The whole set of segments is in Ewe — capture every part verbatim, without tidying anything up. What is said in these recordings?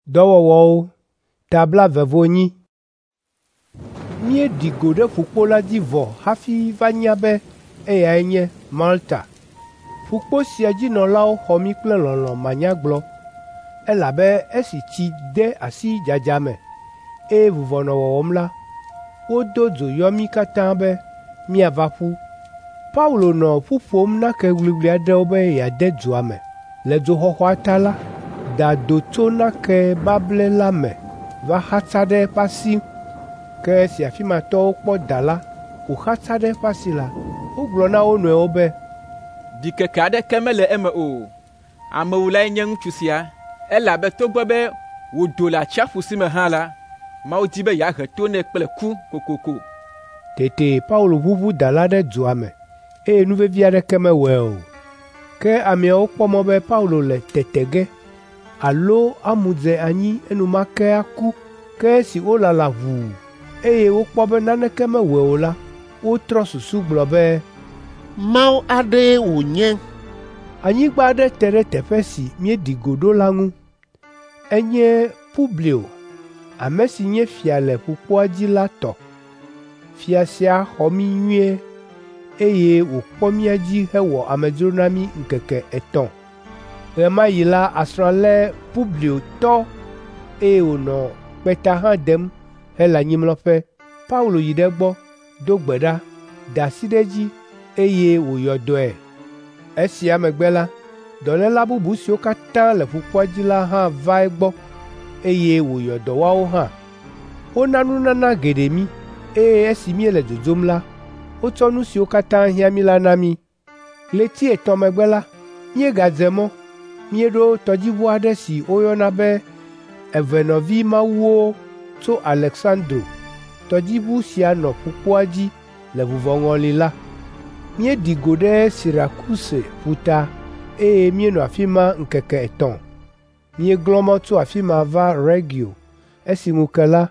Dɔwɔwɔwo tabla vevonyi. Míeɖi go ɖe ƒukpo la dzi vɔ hafi va nya be eyae nye Malta. Ƒukpo sia dzi nɔlawo xɔ mí kple lɔlɔ̃ manyagblɔ, elabe esi tsi de asi dzadza me eye vuvɔ nɔ wɔwɔm la, wodo dzo yɔ mí katã be míava ƒu. Paulo nɔ ƒu ƒom nake ʋliʋli aɖewo be yeade dzoa me. Le dzoxɔxɔa ta la, da do tso nake bable la me va xatsa ɖe eƒe asi. Ke esi afi ma tɔwo kpɔ da la wòxatsa ɖe eƒe asi la, wogblɔ na wo nɔewo be, ɖikeke aɖeke mele eme o. Amewulae nye ŋutsu sia, elabe togbɔ be wòdo le atsiaƒu si me hã la, Mawu di be yeahe to nɛ kple ku kokoko. Tete Paulo ʋuʋu da la ɖe dzoa me, eye nuvevi aɖeke mewɔe o. Ke ameawo kpɔ mɔ be Paulo le tete ge alo amudze anyi enumake aku. Ke esi wolala ʋuu eye wokpɔ be naneke mewɔe o la, wotrɔ susu gblɔ be, Mawu aɖee wònye. Anyigba aɖe te ɖe teƒe si míeɖi go ɖo la ŋu. Enye Publio, ame si nye fia le ƒukpoa dzi la tɔ. Fia sia xɔ mí nyuie, eye wòkpɔ mía dzi hewɔ amedzro na mí ŋkeke etɔ̃. Ɣe ma ɣi la asrɔ̃ lé Publio tɔ, eye wònɔ kpeta hã dem hele anyimlɔƒe. Paulo yi ɖe gbɔ, do gbe ɖa, da asi ɖe edzi, eye wòyɔ dɔe. Esia megbe la, dɔléla bubu siwo katã le ƒukpoa dzi la hã va egbɔ, eye wòyɔ dɔ woawo hã. Wona nunana geɖe mí, eye esi míele dzodzom la, wotsɔ nu siwo katã hiã mí la na mí. Ɣleti etɔ̃ megbe la, míegadze mɔ, míeɖo tɔdziʋu aɖe si woyɔna be Evenɔvi Mawuwo tso Aleksandro. Tɔdziʋu sia nɔ ƒukpoa dzi le vuvɔŋɔli la. Míeɖi go ɖe Sirakuse ƒuta, eye míenɔ afi ma ŋkeke etɔ̃. Míeglɔ mɔ tso afi ma va Regio. Esi ŋu ke la,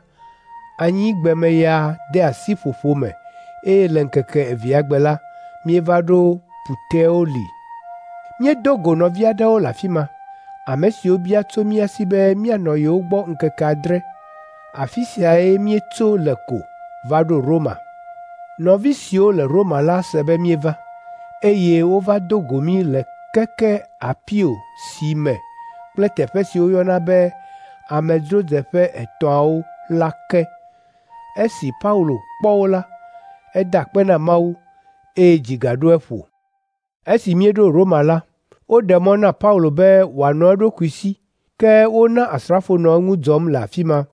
anyigbemeya de asi ƒoƒo me, eye le ŋkeke evia gbe la, míeva ɖo Puteoli. Míedo go nɔvi aɖewo le afi ma, ame siwo bia tso mía si be míanɔ yewo gbɔ ŋkeke adre. Afi siae míetso le ko va ɖo Roma. Nɔvi siwo le Roma la se be míeva, eye wova do go mí le keke Apio si me kple teƒe si woyɔna be amedzrodzeƒe etɔ̃awo la ke. Esi Paulo kpɔ wo la, eda akpe na Mawu, eye dzi gaɖo eƒo. Esi míeɖo Roma la, woɖe mɔ na Paulo be wòanɔ eɖokui si, ke wona asrafo nɔ eŋu dzɔm le afi ma.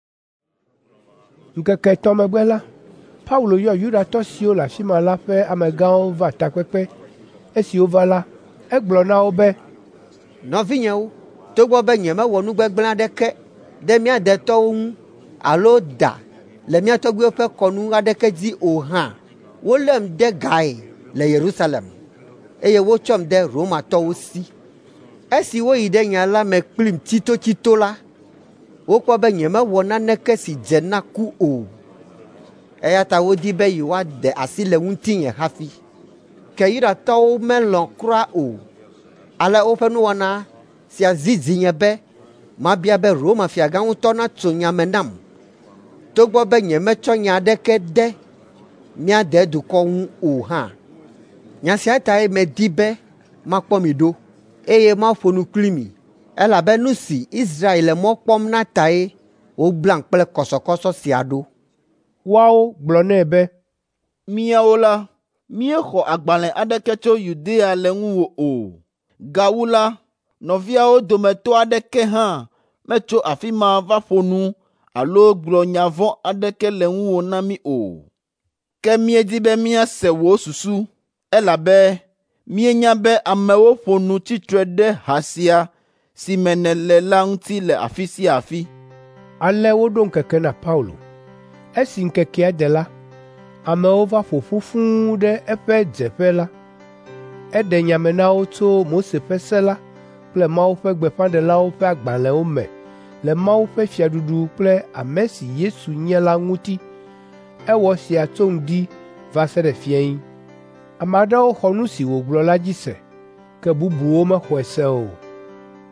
Ŋkeke etɔ̃ megbe la, Paulo yɔ Yudatɔ siwo le afi ma la ƒe amegãwo va takpekpe. Esi wova la, egblɔ na wo be, Nɔvinyewo, togbɔ be nyemewɔ nu gbegblẽ aɖeke ɖe mía detɔwo ŋu alo da le mía tɔgbuiwo ƒe kɔnu aɖeke dzi o hã, wolém de gae le Yerusalem, eye wotsɔm de Romatɔwo si. Esi woyi ɖe nya la me kplim tsitotsito la, wokpɔ be nyemewɔ naneke si dze na ku o, eya ta wodi be yewoade asi le ŋutinye hafi. Ke Yudatɔwo melɔ̃ kura o, ale woƒe nuwɔna sia zi dzinye be mabia be Roma fiagã ŋutɔ natso nya me nam, togbɔ be nyemetsɔ nya aɖeke de mía de dukɔ ŋu o hã. Nya sia tae medi be makpɔ mi ɖo, eye maƒo nu kpli mi, elabe nu si Israel le mɔ kpɔm na tae woblam kple kɔsɔkɔsɔ sia ɖo. Woawo gblɔ nɛ be, Míawo la, míexɔ agbalẽ aɖeke tso Yudea le ŋuwò o. Gawu la, nɔviawo dometɔ aɖeke hã metso afi ma va ƒo nu alo gblɔ nya vɔ̃ aɖeke le ŋuwò na mí o. Ke míedi be míase wò susu, elabe míenya be amewo ƒo nu tsitre ɖe ha sia si me nèle la ŋuti le afi sia afi. Ale woɖo ŋkeke na Paulo. Esi ŋkekea de la, amewo va ƒo ƒu fũu ɖe eƒe dzeƒe la. Eɖe nya me na wo tso Mose ƒe se la kple Mawu ƒe gbeƒãɖelawo ƒe agbalẽwo me le Mawu ƒe fiaɖuɖu kple ame si Yesu nye la ŋuti. Ewɔ sia tso ŋdi va se ɖe fiẽ. Ame aɖewo xɔ nu si wògblɔ la dzi se, ke bubuwo mexɔe se o.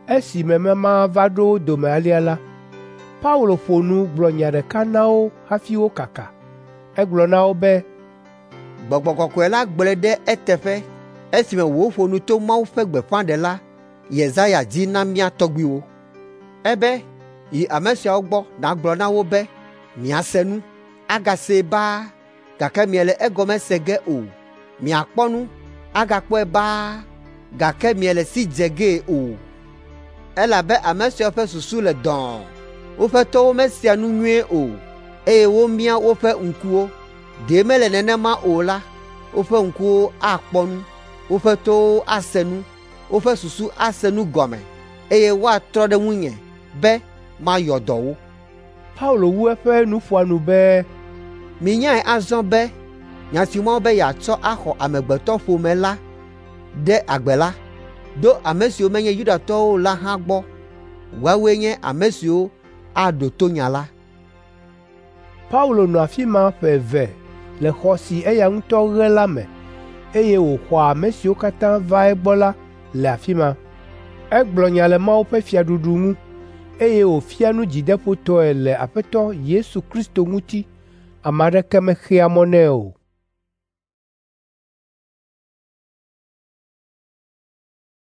Esime mema va ɖo wo dome alia la, Paulo ƒo nu gblɔ nya ɖeka na wo hafi wo kaka. Egblɔ na wo be, Gbɔgbɔ kɔkɔe la gblɔe ɖe eteƒe esime wòƒo nu to Mawu ƒe gbeƒãɖela Yesaya dzi na mía tɔgbuiwo. Ebe yi ame siawo gbɔ nàgblɔ na wo be, miase nu, agasee baa, gake miele egɔme se ge o. Miakpɔ nu, agakpɔe baa, gake miele si dze gee o. Elabe ame siawo ƒe susu le dɔɔ, woƒe tɔwo mesia nu nyuie o, eye womia woƒe ŋkuwo. Ɖe mele nenema o la, woƒe ŋkuwo akpɔ nu, woƒe tɔwo ase nu, woƒe susu ase nu gɔme, eye woatrɔ ɖe ŋunye be mayɔ dɔ wo. Paulo wu eƒe nuƒoanu be, Minyae azɔ be nya si Mawu be yeatsɔ axɔ amegbetɔƒome la ɖe agbe la, do ame siwo menye Yudatɔwo la hã gbɔ. Woawoe nye ame siwo aɖo to nya la. Paulo nɔ afi ma ƒe eve le xɔ si eya ŋutɔ ɣe la me, eye wòxɔ ame siwo katã va egbɔ la le afi ma. Egblɔ nya le Mawu ƒe fiaɖuɖu ŋu, eye wòfia nu dzideƒotɔe le Aƒetɔ Yesu Kristo ŋuti. Ame aɖeke mexea mɔ nɛ o.